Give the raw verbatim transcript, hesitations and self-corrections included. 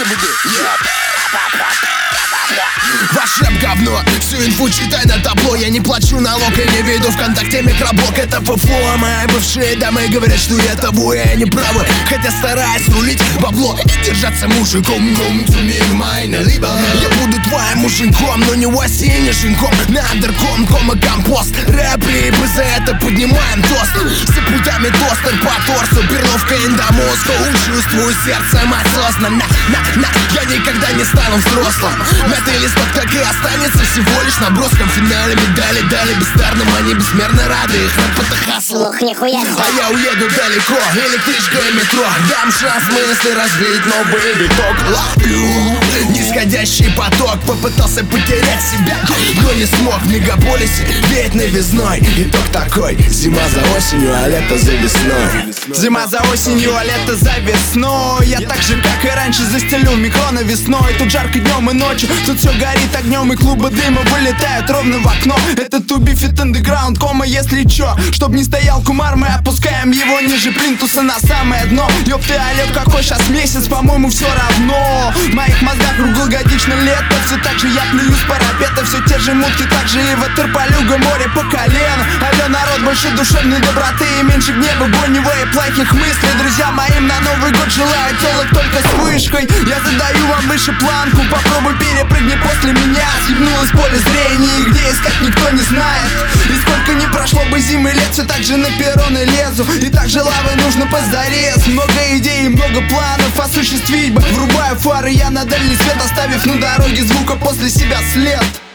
буду. Ваш рэп говно, всю инфу читай на табло. Я не плачу налог и не веду ВКонтакте микроблог. Это ФФО, а мои бывшие дамы говорят, что я табу, и они правы. Хотя стараюсь рулить бабло и держаться мужиком. Либо я буду твоим мужиком, но не осеннишеньком. На андерком, кома компост. Рэп и за это поднимаем тост. За путями тостер по торсу, перловка индомозга. Чувствую сердцем осознанно. На, на, я никогда не стану взрослым. Мятый листок так и останется всего лишь наброском. В финале медали дали бездарным, они безмерно рады. Их рэп это хасл. Лух, нихуя. А я уеду далеко, электричка и метро. Дам шанс мысли развить новый виток. Ловлю нисходящий поток. Попытался потерять себя, но не смог. В мегаполисе веет новизной. Итог такой: зима за осенью, а лето за весной. Зима за осенью, а лето за весной. Я так же, как и раньше, застелю микроны весной. Тут жарко днем и ночью, тут все горит огнем, и клубы дыма вылетают ровно в окно. Это to be fit underground, кома, если чё. Чтоб не стоял кумар, мы опускаем его ниже плинтуса на самое дно. Ёп ты, Олег, какой сейчас месяц, по-моему, все равно. В моих мозгах круглогодично лето. Все так же я плююсь с парапета. Все те же мутки, так же и ватер полюга, море по колено. Алло, народ, больше душевной доброты и меньше гнева, гонева и плохих мыслей. Друзья моим на Новый год желаю телок только с вышкой. Я задаю вам выше планку, попробуй перепрыгни после меня. Съебнулось поле зрения, и где искать никто не знает. И сколько не прошло бы зимы лет, все так же на перроны лезу. И так же лавы нужно позарез. Много идей и много планов осуществить бы. Врубаю фары я на дальний свет, оставив на дороге звука после себя след.